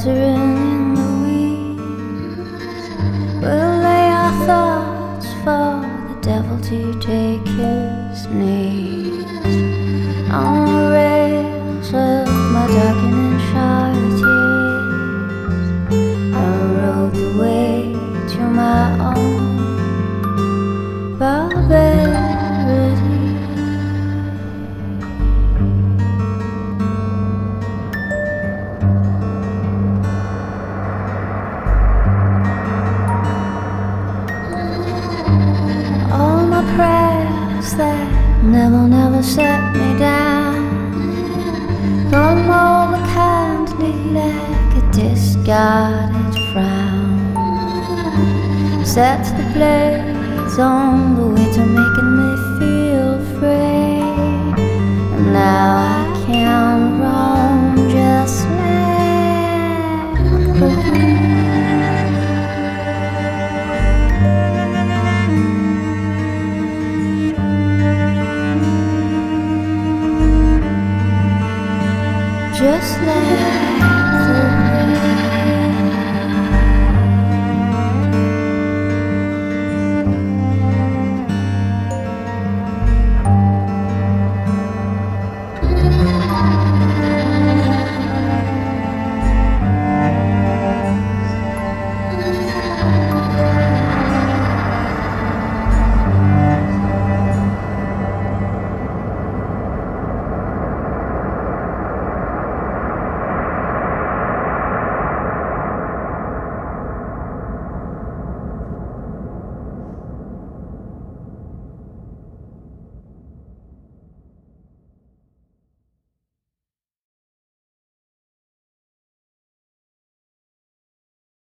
sweltering in the weeds. We'll lay our thoughts for the devil to take his knees. On the rails of my darkening Charlotte years, I rode the way to my own barbarity. All my prayers that never set me down come over kindly like a discarded frown. Sets the blades on the way to making me feel free. And now I can't